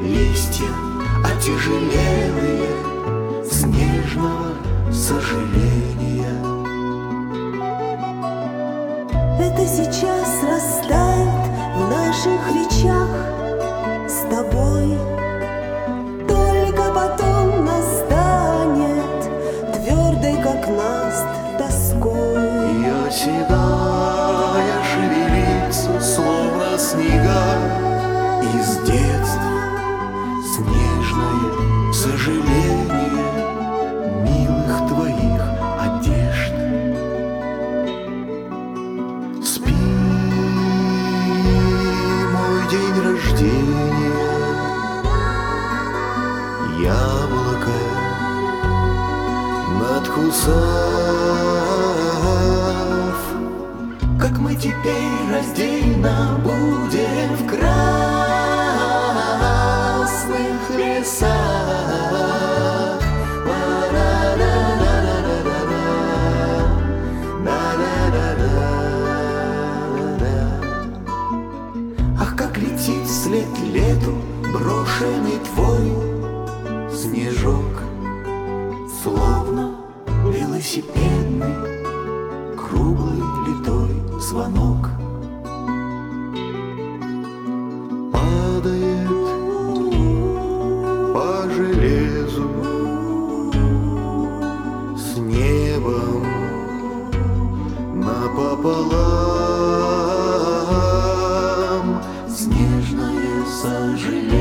листья отяжелелые снежного сожаления. Это сейчас растает в наших речах с тобой. Только потом настанет твердой, как наст, тоской. Ее седая шевелится, словно снега из детства. Снежное сожаление милых твоих одежд. Спи, мой день рождения, яблоко надкусав. Как мы теперь раздельно будем в красных лесах. Ах, как летит вслед лету брошенный твой снежок, словно велосипедный круглый литой звонок. Падает по железу с небом напополам. Снежное сожаление